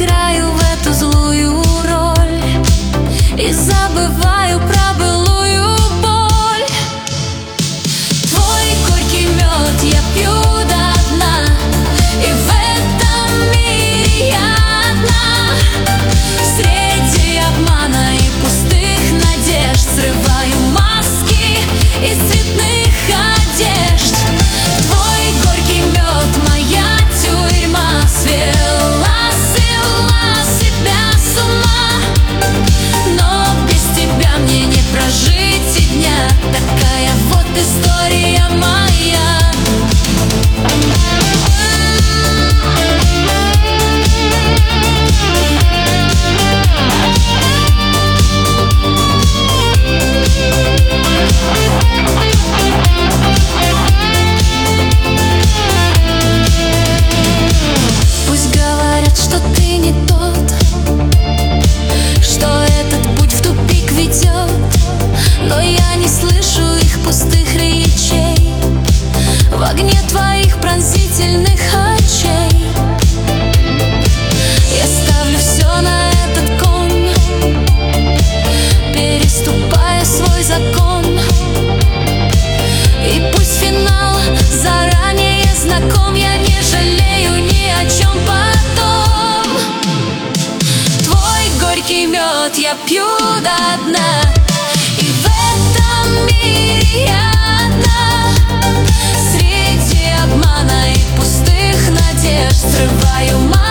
играю в эту злую роль и забываю про былую боль. Твой горький мед я пью до дна, и в этом мире я одна. Среди обмана и пустых надежд срываю маски из цветных одежд. Твой горький мед моя тюрьма, свела себя с ума. Но без тебя мне не прожить и дня. Такая вот история моя. Пусть говорят, что ты не тот, что этот путь в тупик ведет, но я не слышу их пустых речей в огне твоих пронзительных очей. Я ставлю все на этот кон, переступая свой закон. И пусть финал заранее знаком, я не жалею ни о чем потом. Твой горький мед я пью до дна, и в этом мире я одна. Среди обмана и пустых надежд срываю